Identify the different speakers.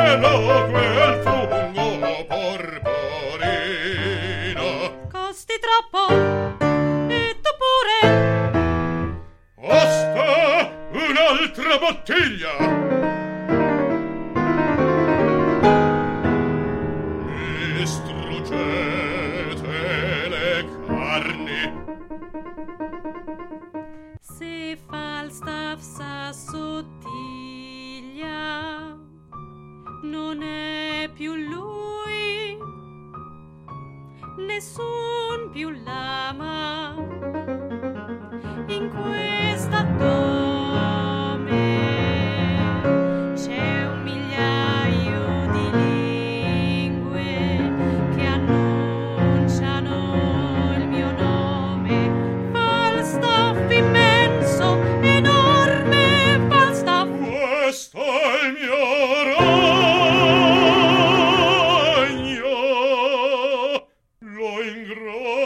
Speaker 1: cielo quel fungo porporino.
Speaker 2: Costi troppo, e tu pure.
Speaker 1: Basta un'altra bottiglia. Mi struggete le carni.
Speaker 2: Se Falstaff s'assottiglia, non è più lui, nessun più l'ama in questa dome. C'è un migliaio di lingue che annunciano il mio nome. Falstaff immenso, enorme, Falstaff.
Speaker 1: Questo è il mio ragno, lo ingrosso